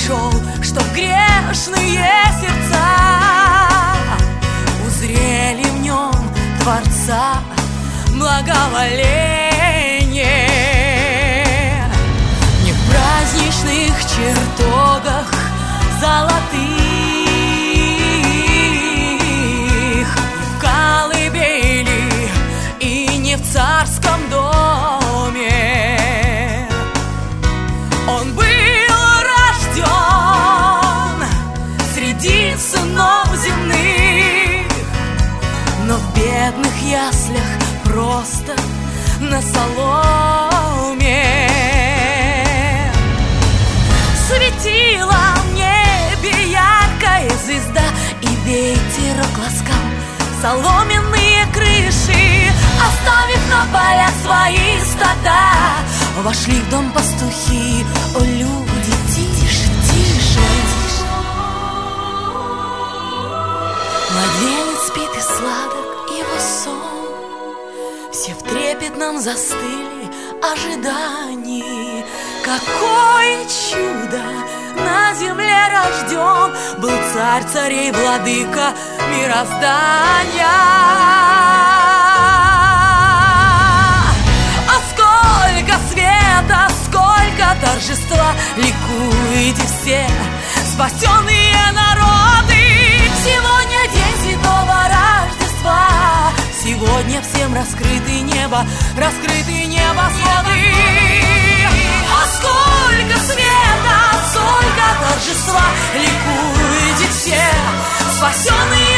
пришел, чтоб грешные сердца узрели в нем Творца благоволение. Не в праздничных чертогах золотых, в колыбели и не в царском доме. Он был рожден среди сынов земных, но в бедных яслях просто на соломе. Светила в небе яркая звезда, и ветерок ласкал соломенные крыши. Оставив на полях свои стада, вошли в дом пастухи. О, люди, тише, тише. Младенец спит и сладок его сон. Все в трепетном застыли ожидании. Какое чудо на земле рожден был царь царей, владыка мироздания. А сколько света, сколько торжества, ликуйте все спасенные народы. Сегодня день святого Рождества, сегодня всем раскрыты небо своды. А сколько света, сколько торжества, ликуйте все спасенные